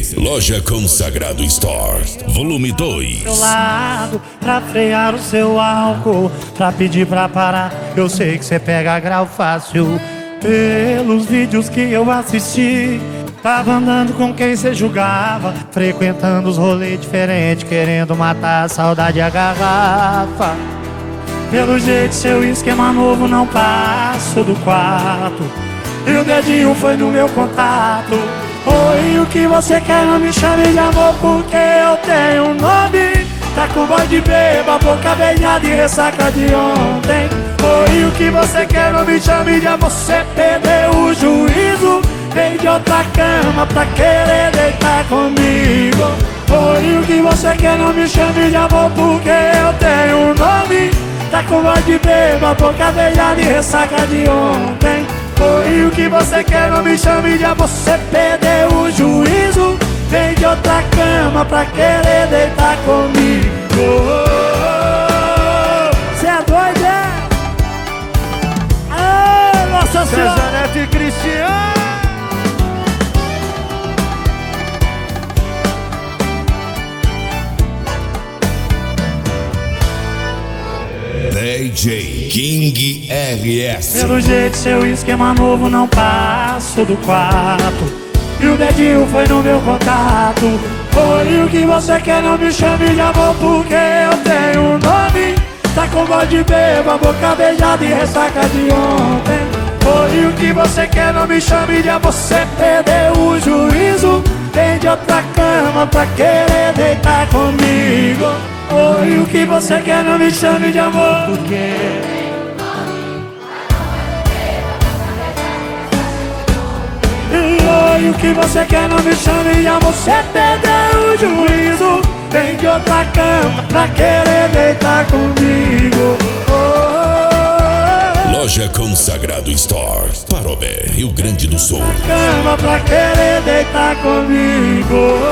Loja Consagrado Store, volume 2. Seu lado, pra frear o seu álcool, pra pedir pra parar, eu sei que cê pega grau fácil. Pelos vídeos que eu assisti, tava andando com quem cê julgava, frequentando os rolês diferentes, querendo matar a saudade e a garrafa. Pelo jeito seu esquema novo, não passo do quarto, e o dedinho foi no meu contato. Oi, o que você quer? Não me chame de amor porque eu tenho um nome. Tá com voz de beba, boca beijada e ressaca de ontem. Oi, o que você quer? Não me chame de amor, você perdeu o juízo. Veio de outra cama pra querer deitar comigo. Oi, o que você quer? Não me chame de amor porque eu tenho um nome. Tá com voz de beba, boca beijada e ressaca de ontem. Oi, o que você quer? Não me chame de amor, você perdeu o juízo. Vem de outra cama pra querer deitar comigo. Cê é doido, é? Ah, Nossa Senhora! César Neto e Cristiano. DJ King RS. Pelo jeito seu esquema novo, não passo do quarto, e o dedinho foi no meu contato. Oi, o que você quer? Não me chame de amor porque eu tenho um nome. Tá com voz de beba, boca beijada e ressaca de ontem. Oi, o que você quer? Não me chame de amor, você perdeu o juízo. Vem de outra cama pra querer deitar comigo. Oi, o que você quer? Não me chame de amor porque oi, o que você quer? Não me chame de amor, você perdeu o juízo. Vem de outra cama pra querer deitar comigo. Loja Consagrado Store, Parobé, Rio Grande do Sul. Cama pra querer deitar comigo.